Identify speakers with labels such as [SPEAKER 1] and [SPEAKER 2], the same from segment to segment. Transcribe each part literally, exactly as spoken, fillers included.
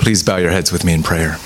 [SPEAKER 1] Please bow your heads with me in prayer.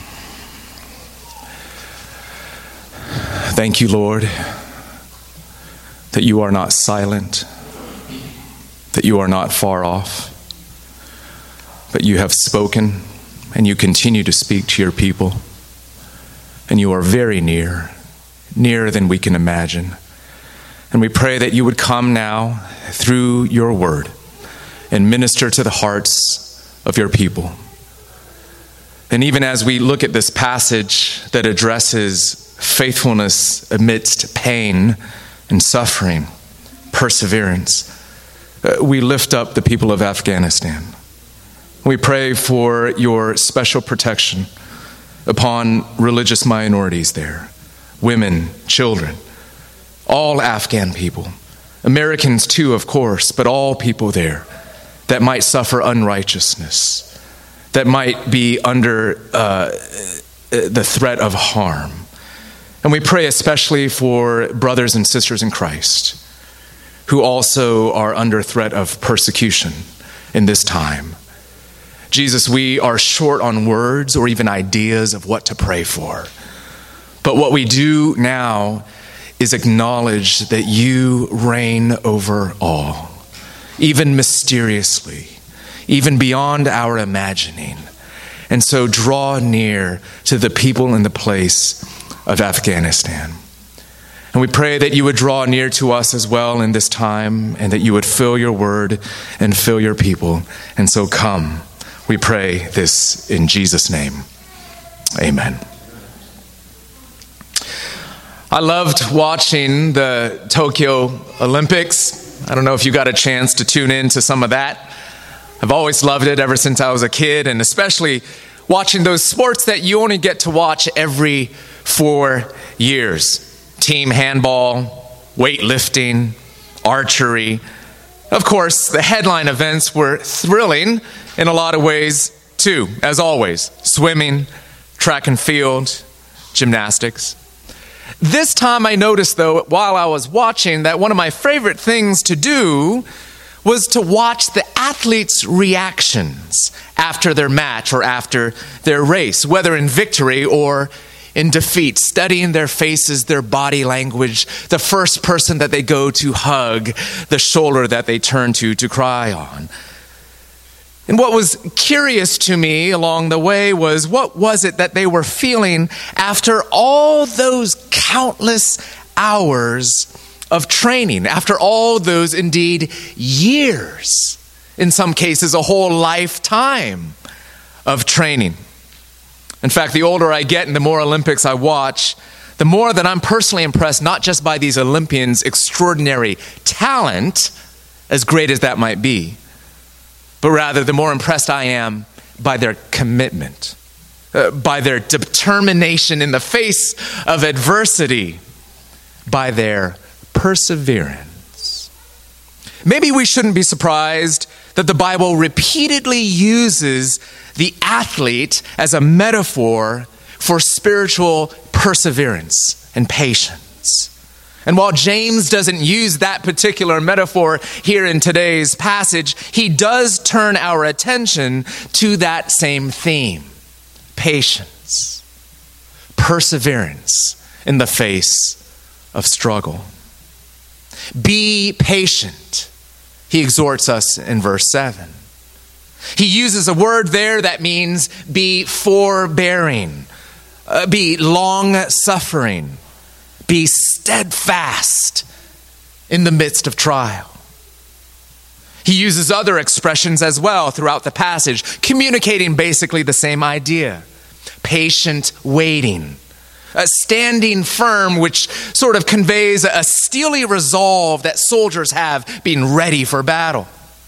[SPEAKER 1] Thank you, Lord, that you are not silent, that you are not far off, but you have spoken and you continue to speak to your people. And you are very near, nearer than we can imagine. And we pray that you would come now through your word and minister to the hearts of your people. And even as we look at this passage that addresses faithfulness amidst pain and suffering, perseverance, we lift up the people of Afghanistan. We pray for your special protection upon religious minorities there, women, children, all Afghan people, Americans too, of course, but all people there that might suffer unrighteousness, that might be under uh, the threat of harm. And we pray especially for brothers and sisters in Christ who also are under threat of persecution in this time. Jesus, we are short on words or even ideas of what to pray for. But what we do now is acknowledge that you reign over all, even mysteriously, even beyond our imagining. And so draw near to the people in the place of Afghanistan. And we pray that you would draw near to us as well in this time, and that you would fill your word and fill your people. And so come. We pray this in Jesus' name. Amen. I loved watching the Tokyo Olympics. I don't know if you got a chance to tune in to some of that. I've always loved it ever since I was a kid, and especially watching those sports that you only get to watch every four years. Team handball, weightlifting, archery. Of course, the headline events were thrilling in a lot of ways too, as always. Swimming, track and field, gymnastics. This time I noticed, though, while I was watching, that one of my favorite things to do was to watch the athletes' reactions after their match or after their race, whether in victory or in defeat, studying their faces, their body language, the first person that they go to hug, the shoulder that they turn to to cry on. And what was curious to me along the way was, what was it that they were feeling after all those countless hours of training, after all those, indeed, years, in some cases a whole lifetime of training. In fact, the older I get and the more Olympics I watch, the more that I'm personally impressed, not just by these Olympians' extraordinary talent, as great as that might be, but rather the more impressed I am by their commitment, uh, by their determination in the face of adversity, by their perseverance. Maybe we shouldn't be surprised that the Bible repeatedly uses the athlete as a metaphor for spiritual perseverance and patience. And while James doesn't use that particular metaphor here in today's passage, he does turn our attention to that same theme: patience, perseverance in the face of struggle. Be patient, he exhorts us in verse seven. He uses a word there that means be forbearing, uh, be long-suffering, be steadfast in the midst of trial. He uses other expressions as well throughout the passage, communicating basically the same idea: patient waiting, uh, standing firm, which sort of conveys a steely resolve that soldiers have, being ready for battle.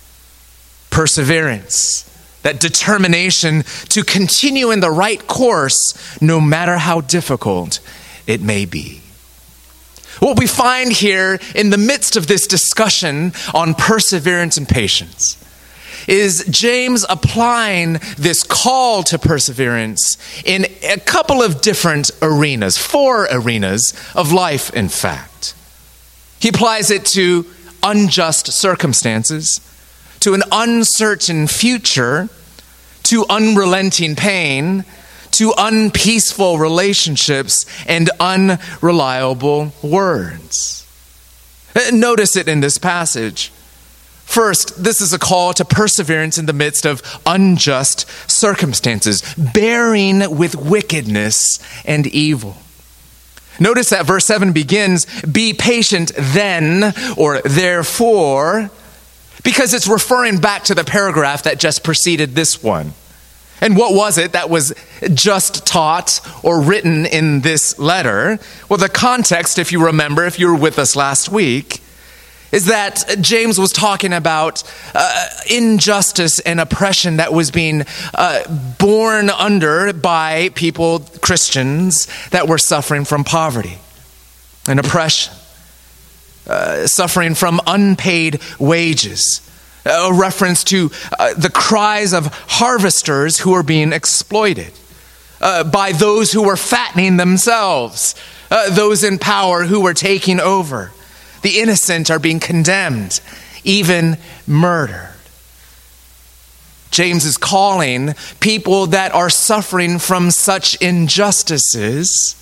[SPEAKER 1] Perseverance, that determination to continue in the right course no matter how difficult it may be. What we find here in the midst of this discussion on perseverance and patience is James applying this call to perseverance in a couple of different arenas, four arenas of life, in fact. He applies it to unjust circumstances, to an uncertain future, to unrelenting pain, to unpeaceful relationships, and unreliable words. Notice it in this passage. First, this is a call to perseverance in the midst of unjust circumstances, bearing with wickedness and evil. Notice that verse seven begins, "Be patient then," or therefore, because it's referring back to the paragraph that just preceded this one. And what was it that was just taught or written in this letter? Well, the context, if you remember, if you were with us last week, is that James was talking about uh, injustice and oppression that was being uh, borne under by people, Christians, that were suffering from poverty and oppression, uh, suffering from unpaid wages. A reference to uh, the cries of harvesters who are being exploited uh, by those who were fattening themselves, uh, those in power who were taking over. The innocent are being condemned, even murdered. James is calling people that are suffering from such injustices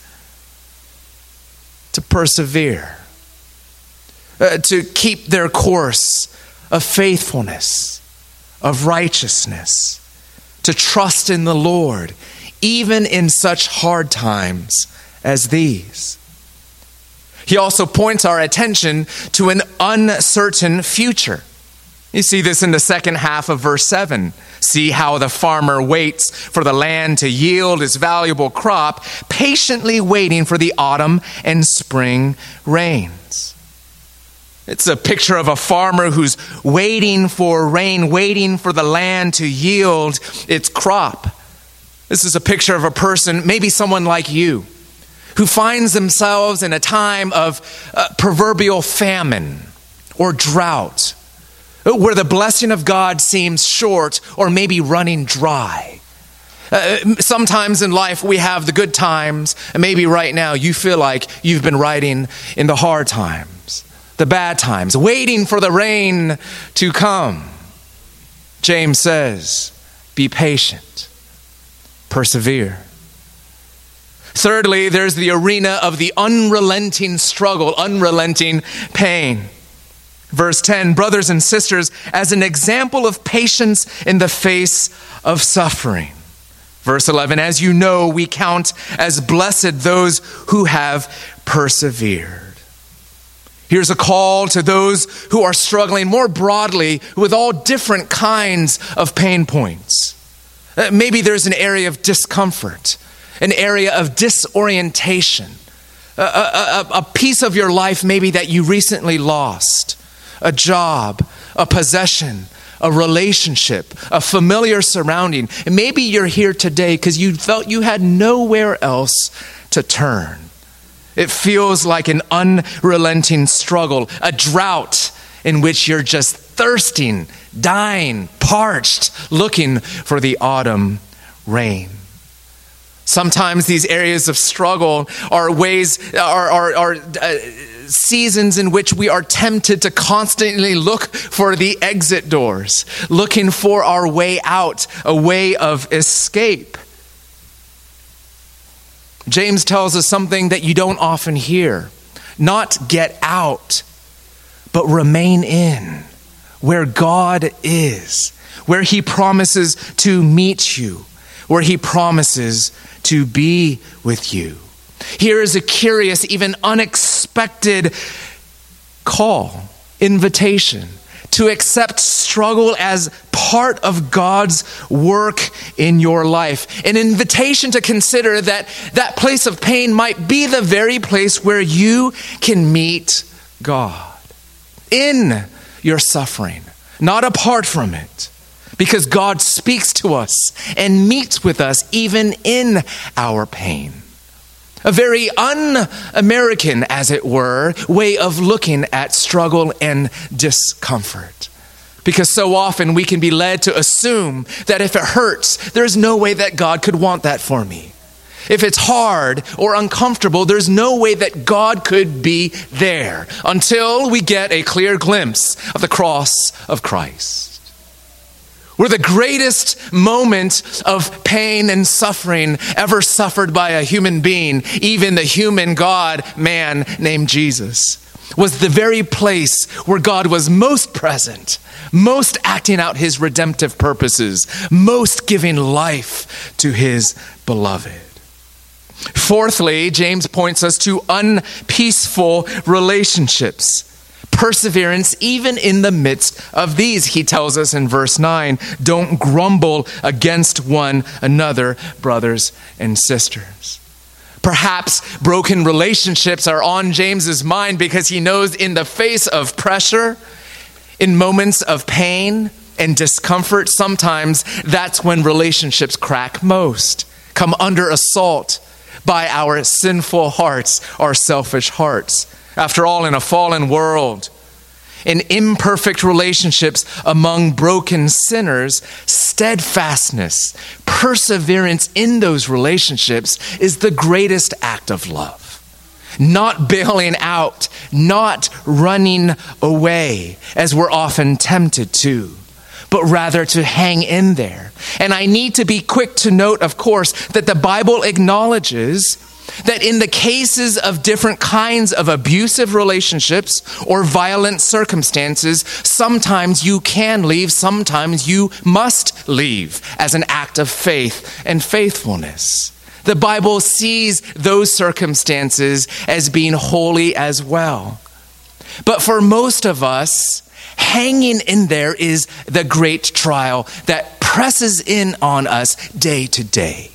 [SPEAKER 1] to persevere, uh, to keep their course of faithfulness, of righteousness, to trust in the Lord, even in such hard times as these. He also points our attention to an uncertain future. You see this in the second half of verse seven. See how the farmer waits for the land to yield its valuable crop, patiently waiting for the autumn and spring rains. It's a picture of a farmer who's waiting for rain, waiting for the land to yield its crop. This is a picture of a person, maybe someone like you, who finds themselves in a time of uh, proverbial famine or drought, where the blessing of God seems short or maybe running dry. Uh, sometimes in life we have the good times, and maybe right now you feel like you've been riding in the hard times, the bad times, waiting for the rain to come. James says, be patient, persevere. Thirdly, there's the arena of the unrelenting struggle, unrelenting pain. Verse ten, brothers and sisters, as an example of patience in the face of suffering. Verse eleven, as you know, we count as blessed those who have persevered. Here's a call to those who are struggling more broadly with all different kinds of pain points. Uh, maybe there's an area of discomfort, an area of disorientation, a, a, a piece of your life maybe that you recently lost, a job, a possession, a relationship, a familiar surrounding. And maybe you're here today because you felt you had nowhere else to turn. It feels like an unrelenting struggle, a drought in which you're just thirsting, dying, parched, looking for the autumn rain. Sometimes these areas of struggle are ways, are, are, are uh, seasons in which we are tempted to constantly look for the exit doors, looking for our way out, a way of escape. James tells us something that you don't often hear. Not get out, but remain in where God is, where he promises to meet you, where he promises to be with you. Here is a curious, even unexpected call, invitation to accept struggle as part of God's work in your life. An invitation to consider that that place of pain might be the very place where you can meet God in your suffering, not apart from it. Because God speaks to us and meets with us even in our pain. A very un-American, as it were, way of looking at struggle and discomfort. Because so often we can be led to assume that if it hurts, there's no way that God could want that for me. If it's hard or uncomfortable, there's no way that God could be there until we get a clear glimpse of the cross of Christ. were the greatest moment of pain and suffering ever suffered by a human being, even the human God man named Jesus, was the very place where God was most present, most acting out his redemptive purposes, most giving life to his beloved. Fourthly, James points us to unpeaceful relationships. Perseverance even in the midst of these. He tells us in verse nine, don't grumble against one another, brothers and sisters. Perhaps broken relationships are on James's mind because he knows in the face of pressure, in moments of pain and discomfort, sometimes that's when relationships crack most, come under assault by our sinful hearts, our selfish hearts. After all, in a fallen world, in imperfect relationships among broken sinners, steadfastness, perseverance in those relationships is the greatest act of love. Not bailing out, not running away, as we're often tempted to, but rather to hang in there. And I need to be quick to note, of course, that the Bible acknowledges that in the cases of different kinds of abusive relationships or violent circumstances, sometimes you can leave, sometimes you must leave as an act of faith and faithfulness. The Bible sees those circumstances as being holy as well. But for most of us, hanging in there is the great trial that presses in on us day to day.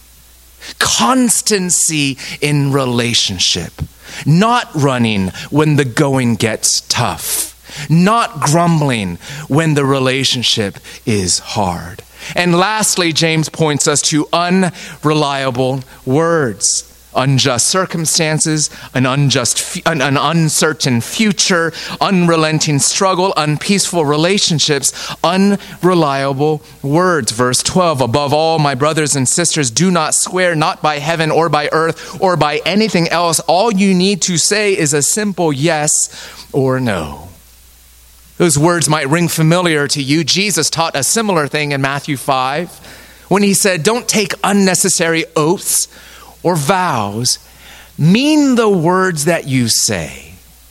[SPEAKER 1] Constancy in relationship, not running when the going gets tough, not grumbling when the relationship is hard. And lastly, James points us to unreliable words. Unjust circumstances, an unjust, an, an uncertain future, unrelenting struggle, unpeaceful relationships, unreliable words. Verse twelve, above all, my brothers and sisters, do not swear, not by heaven or by earth or by anything else. All you need to say is a simple yes or no. Those words might ring familiar to you. Jesus taught a similar thing in Matthew five when he said, don't take unnecessary oaths or vows, mean the words that you say.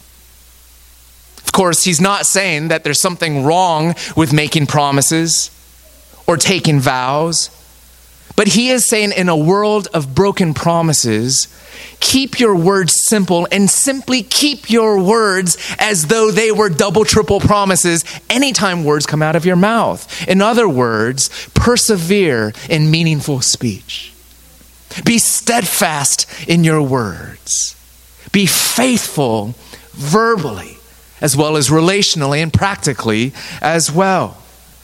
[SPEAKER 1] Of course, he's not saying that there's something wrong with making promises or taking vows, but he is saying in a world of broken promises, keep your words simple and simply keep your words as though they were double, triple promises anytime words come out of your mouth. In other words, persevere in meaningful speech. Be steadfast in your words. Be faithful verbally as well as relationally and practically as well.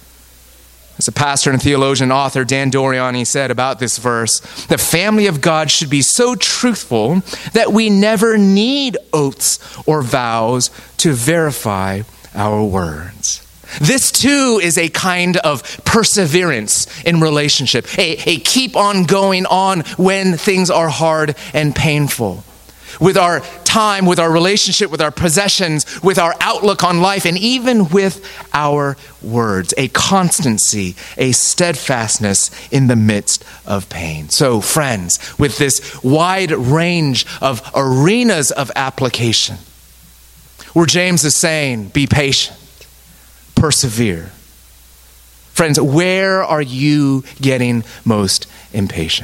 [SPEAKER 1] As a pastor and theologian author, Dan Doriani said about this verse, the family of God should be so truthful that we never need oaths or vows to verify our words. This too is a kind of perseverance in relationship, a, a keep on going on when things are hard and painful. With our time, with our relationship, with our possessions, with our outlook on life, and even with our words, a constancy, a steadfastness in the midst of pain. So friends, with this wide range of arenas of application, where James is saying, be patient. Persevere. Friends, where are you getting most impatient?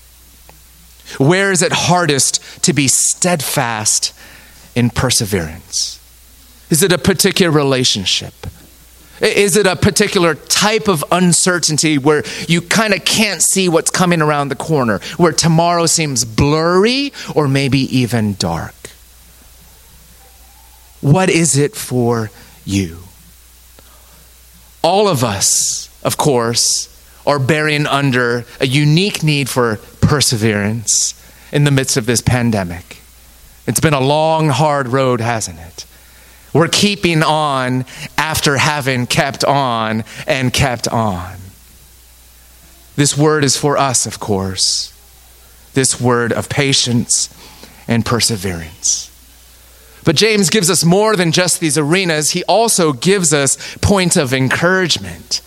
[SPEAKER 1] Where is it hardest to be steadfast in perseverance? Is it a particular relationship? Is it a particular type of uncertainty where you kind of can't see what's coming around the corner, where tomorrow seems blurry or maybe even dark? What is it for you? All of us, of course, are bearing under a unique need for perseverance in the midst of this pandemic. It's been a long, hard road, hasn't it? We're keeping on after having kept on and kept on. This word is for us, of course. This word of patience and perseverance. But James gives us more than just these arenas. He also gives us points of encouragement.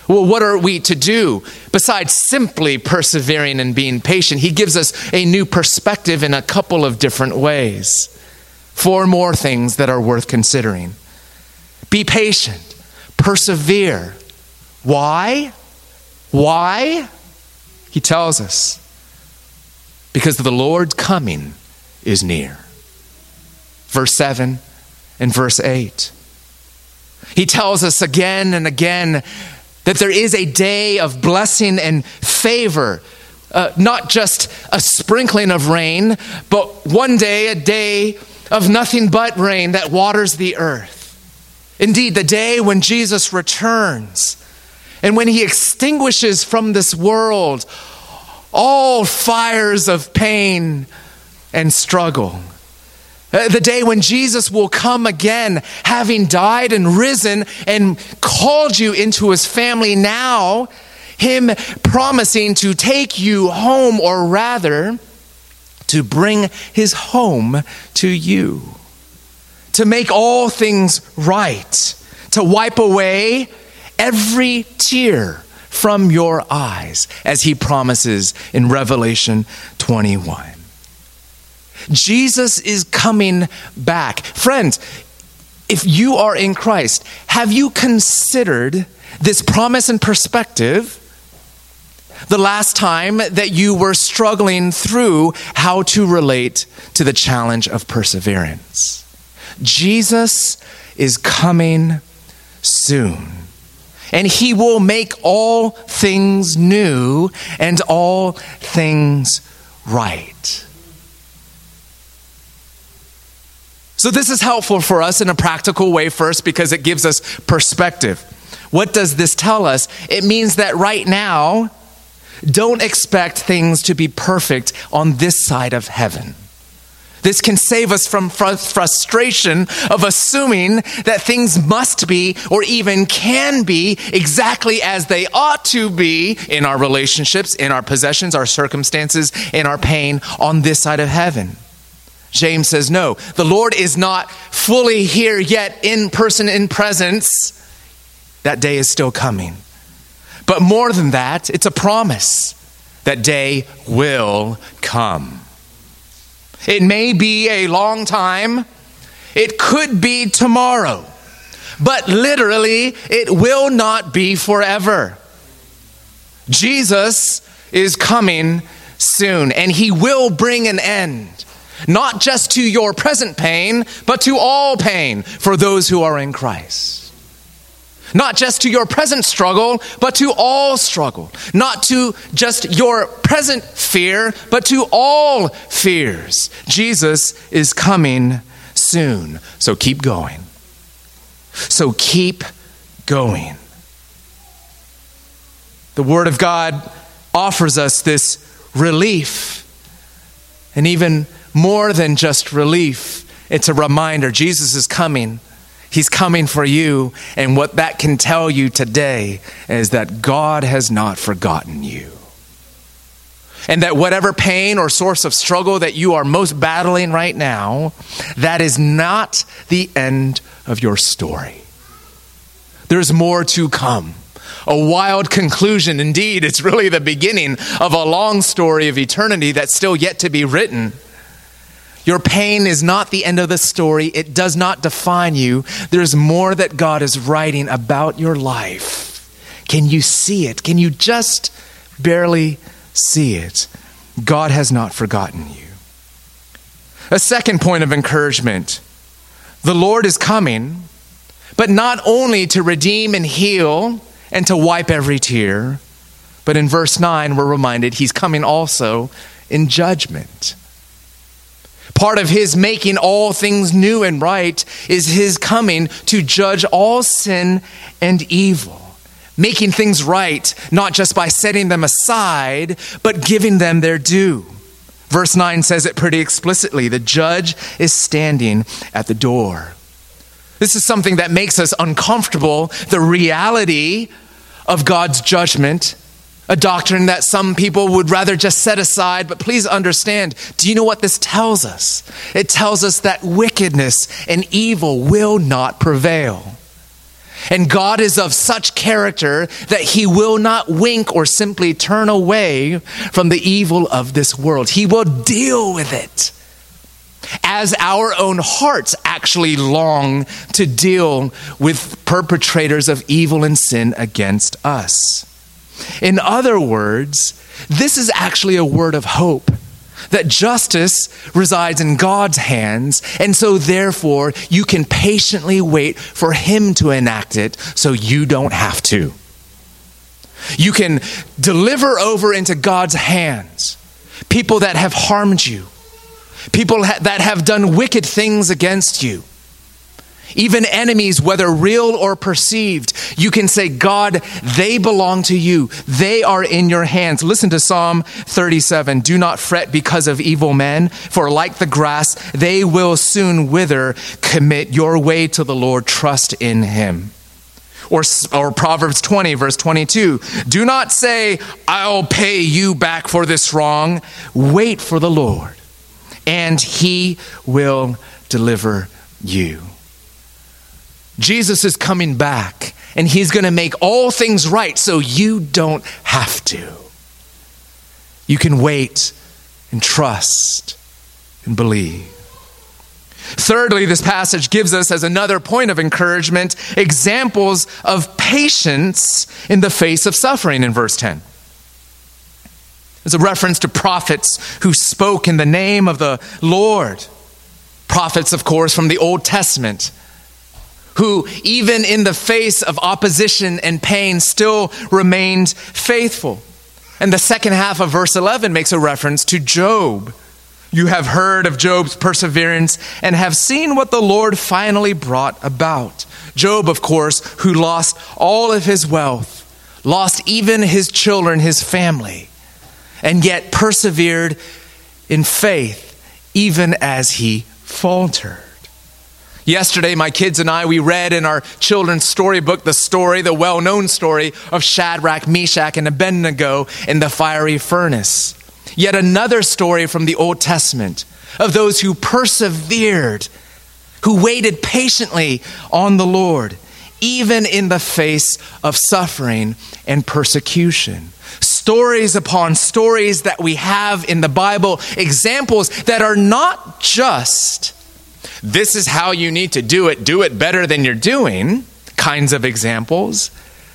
[SPEAKER 1] Well, what are we to do besides simply persevering and being patient? He gives us a new perspective in a couple of different ways. Four more things that are worth considering. Be patient. Persevere. Why? Why? He tells us, because the Lord's coming is near. Verse seven and verse eight. He tells us again and again that there is a day of blessing and favor, uh, not just a sprinkling of rain, but one day, a day of nothing but rain that waters the earth. Indeed, the day when Jesus returns and when he extinguishes from this world all fires of pain and struggle. The day when Jesus will come again, having died and risen and called you into his family now, him promising to take you home, or rather, to bring his home to you. To make all things right. To wipe away every tear from your eyes, as he promises in Revelation twenty-one. Jesus is coming back. Friends, if you are in Christ, have you considered this promise and perspective the last time that you were struggling through how to relate to the challenge of perseverance? Jesus is coming soon, and he will make all things new and all things right. So this is helpful for us in a practical way first, because it gives us perspective. What does this tell us? It means that right now, don't expect things to be perfect on this side of heaven. This can save us from fr- frustration of assuming that things must be, or even can be, exactly as they ought to be in our relationships, in our possessions, our circumstances, in our pain on this side of heaven. James says, no, the Lord is not fully here yet, in person, in presence. That day is still coming. But more than that, it's a promise. That day will come. It may be a long time. It could be tomorrow. But literally, it will not be forever. Jesus is coming soon, and he will bring an end. Not just to your present pain, but to all pain for those who are in Christ. Not just to your present struggle, but to all struggle. Not to just your present fear, but to all fears. Jesus is coming soon. So keep going. So keep going. The Word of God offers us this relief, and even more than just relief, it's a reminder. Jesus is coming. He's coming for you. And what that can tell you today is that God has not forgotten you. And that whatever pain or source of struggle that you are most battling right now, that is not the end of your story. There's more to come. A wild conclusion. Indeed, it's really the beginning of a long story of eternity that's still yet to be written. Your pain is not the end of the story. It does not define you. There's more that God is writing about your life. Can you see it? Can you just barely see it? God has not forgotten you. A second point of encouragement. The Lord is coming, but not only to redeem and heal and to wipe every tear, but in verse nine, we're reminded he's coming also in judgment. Part of his making all things new and right is his coming to judge all sin and evil. Making things right, not just by setting them aside, but giving them their due. Verse nine says it pretty explicitly. The judge is standing at the door. This is something that makes us uncomfortable. The reality of God's judgment. A doctrine that some people would rather just set aside, but please understand, do you know what this tells us? It tells us that wickedness and evil will not prevail. And God is of such character that he will not wink or simply turn away from the evil of this world. He will deal with it, as our own hearts actually long to deal with perpetrators of evil and sin against us. In other words, this is actually a word of hope, that justice resides in God's hands, and so therefore you can patiently wait for him to enact it so you don't have to. You can deliver over into God's hands people that have harmed you, people ha- that have done wicked things against you, even enemies, whether real or perceived. You can say, God, they belong to you. They are in your hands. Listen to Psalm thirty-seven. Do not fret because of evil men, for like the grass, they will soon wither. Commit your way to the Lord. Trust in him. Or, or Proverbs twenty, verse twenty-two. Do not say, I'll pay you back for this wrong. Wait for the Lord, and he will deliver you. Jesus is coming back, and he's going to make all things right so you don't have to. You can wait and trust and believe. Thirdly, this passage gives us, as another point of encouragement, examples of patience in the face of suffering in verse ten. There's a reference to prophets who spoke in the name of the Lord. Prophets, of course, from the Old Testament, who even in the face of opposition and pain still remained faithful. And the second half of verse eleven makes a reference to Job. You have heard of Job's perseverance and have seen what the Lord finally brought about. Job, of course, who lost all of his wealth, lost even his children, his family, and yet persevered in faith even as he faltered. Yesterday, my kids and I, we read in our children's storybook the story, the well-known story of Shadrach, Meshach, and Abednego in the fiery furnace. Yet another story from the Old Testament of those who persevered, who waited patiently on the Lord, even in the face of suffering and persecution. Stories upon stories that we have in the Bible, examples that are not just, this is how you need to do it, do it better than you're doing, kinds of examples,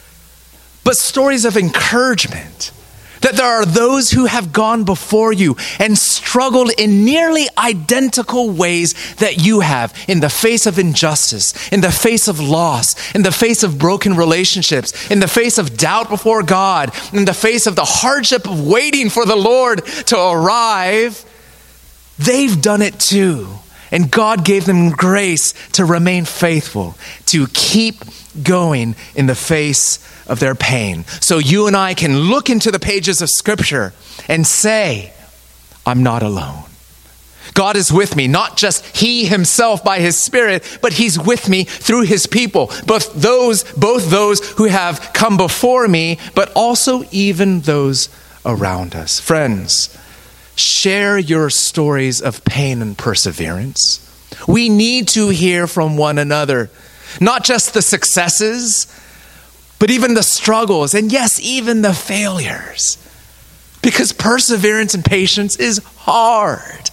[SPEAKER 1] but stories of encouragement. That there are those who have gone before you and struggled in nearly identical ways that you have, in the face of injustice, in the face of loss, in the face of broken relationships, in the face of doubt before God, in the face of the hardship of waiting for the Lord to arrive. They've done it too. And God gave them grace to remain faithful, to keep going in the face of their pain. So you and I can look into the pages of Scripture and say, I'm not alone. God is with me, not just he himself by his Spirit, but he's with me through his people. Both those, both those who have come before me, but also even those around us. Friends, share your stories of pain and perseverance. We need to hear from one another, not just the successes, but even the struggles, and yes, even the failures. Because perseverance and patience is hard.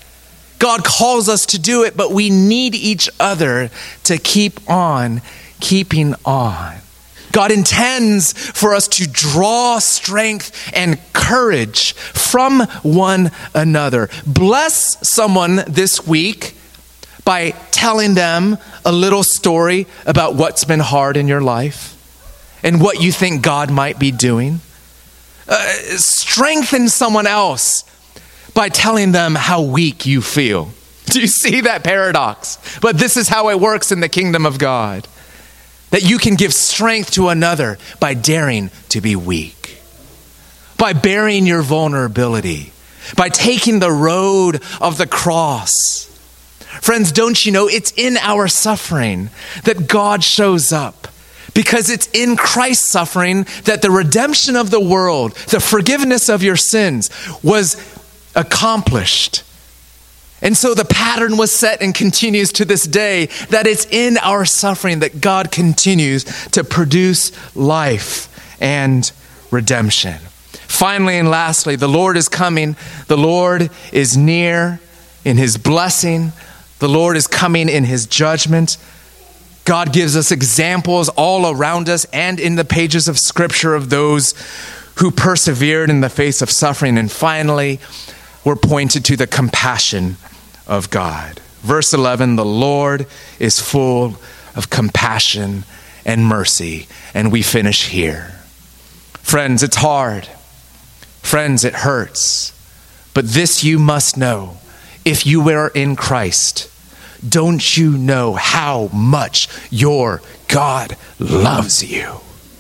[SPEAKER 1] God calls us to do it, but we need each other to keep on keeping on. God intends for us to draw strength and courage from one another. Bless someone this week by telling them a little story about what's been hard in your life and what you think God might be doing. Uh, strengthen someone else by telling them how weak you feel. Do you see that paradox? But this is how it works in the kingdom of God. That you can give strength to another by daring to be weak, by bearing your vulnerability, by taking the road of the cross. Friends, don't you know it's in our suffering that God shows up? Because it's in Christ's suffering that the redemption of the world, the forgiveness of your sins was accomplished. And so the pattern was set and continues to this day, that it's in our suffering that God continues to produce life and redemption. Finally and lastly, the Lord is coming. The Lord is near in his blessing. The Lord is coming in his judgment. God gives us examples all around us and in the pages of Scripture of those who persevered in the face of suffering. And finally, we're pointed to the compassion of God. Verse eleven, the Lord is full of compassion and mercy. And we finish here. Friends, it's hard. Friends, it hurts. But this you must know. If you are in Christ, don't you know how much your God loves you?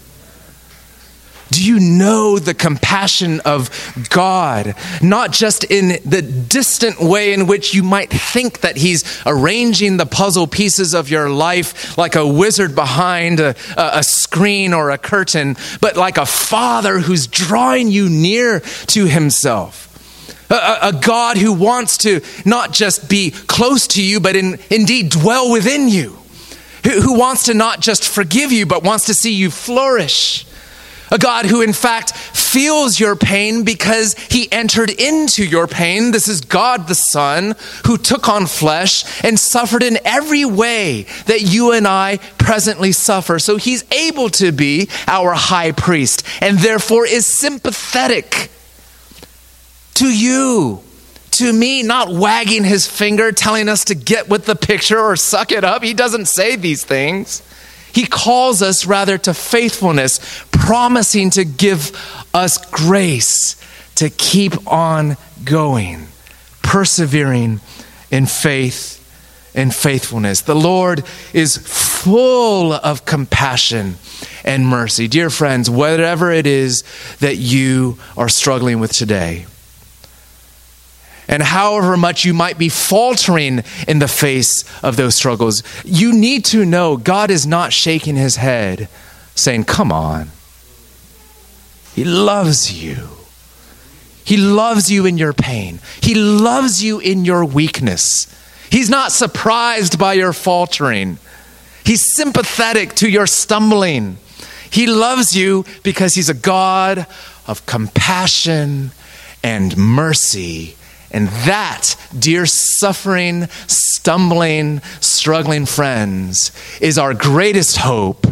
[SPEAKER 1] Do you know the compassion of God? Not just in the distant way in which you might think that he's arranging the puzzle pieces of your life like a wizard behind a, a screen or a curtain, but like a father who's drawing you near to himself. A, a God who wants to not just be close to you, but in, indeed dwell within you. Who, who wants to not just forgive you, but wants to see you flourish. A God who, in fact, feels your pain because he entered into your pain. This is God the Son who took on flesh and suffered in every way that you and I presently suffer. So he's able to be our high priest and therefore is sympathetic to you, to me, not wagging his finger, telling us to get with the picture or suck it up. He doesn't say these things. He calls us rather to faithfulness, promising to give us grace to keep on going, persevering in faith and faithfulness. The Lord is full of compassion and mercy. Dear friends, whatever it is that you are struggling with today, and however much you might be faltering in the face of those struggles, you need to know God is not shaking his head saying, come on. He loves you. He loves you in your pain. He loves you in your weakness. He's not surprised by your faltering. He's sympathetic to your stumbling. He loves you because he's a God of compassion and mercy. And that, dear suffering, stumbling, struggling friends, is our greatest hope.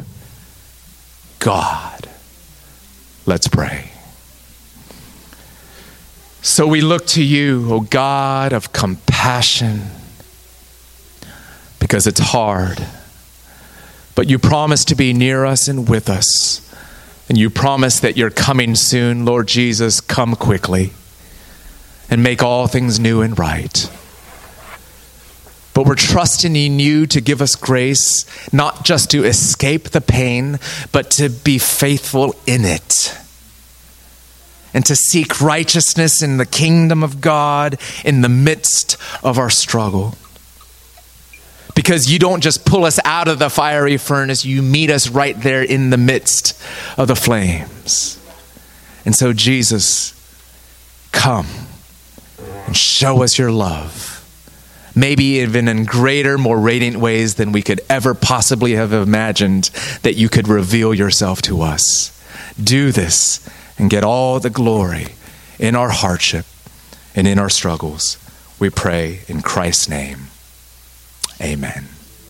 [SPEAKER 1] God. Let's pray. So we look to you, O God of compassion, because it's hard. But you promise to be near us and with us. And you promise that you're coming soon. Lord Jesus, come quickly. And make all things new and right. But we're trusting in you to give us grace, not just to escape the pain, but to be faithful in it. And to seek righteousness in the kingdom of God in the midst of our struggle. Because you don't just pull us out of the fiery furnace, you meet us right there in the midst of the flames. And so Jesus, come. And show us your love. Maybe even in greater, more radiant ways than we could ever possibly have imagined that you could reveal yourself to us. Do this and get all the glory in our hardship and in our struggles. We pray in Christ's name. Amen.